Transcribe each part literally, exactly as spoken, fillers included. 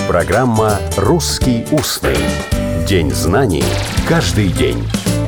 Программа «Русский устный». День знаний каждый день.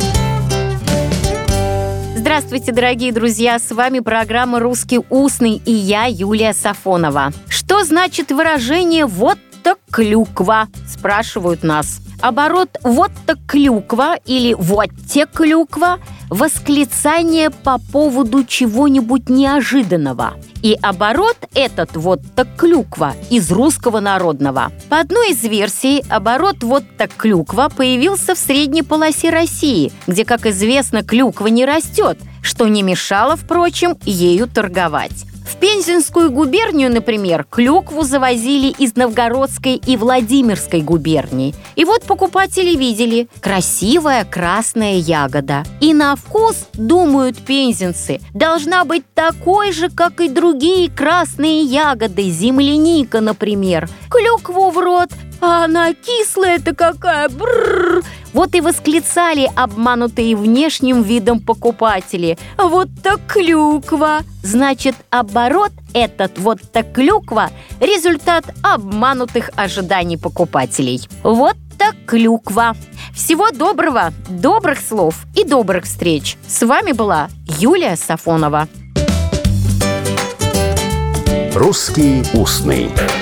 Здравствуйте, дорогие друзья! С вами программа «Русский устный» и я, Юлия Сафонова. Что значит выражение «вот так клюква»? Спрашивают нас. Оборот «вот так клюква» или «вот те клюква» – восклицание по поводу чего-нибудь неожиданного. И оборот этот «вот так клюква» из русского народного. По одной из версий, оборот «вот так клюква» появился в средней полосе России, где, как известно, клюква не растет, что не мешало, впрочем, ею торговать. В Пензенскую губернию, например, клюкву завозили из Новгородской и Владимирской губерний. И вот покупатели видели – красивая красная ягода. И на вкус, думают пензенцы, должна быть такой же, как и другие красные ягоды, земляника, например. Клюкву в рот, а она кислая-то какая, брррр! Вот и восклицали обманутые внешним видом покупатели. Вот так клюква! Значит, оборот этот «вот так клюква» – результат обманутых ожиданий покупателей. Вот так клюква! Всего доброго, добрых слов и добрых встреч! С вами была Юлия Сафонова. «Русский устный».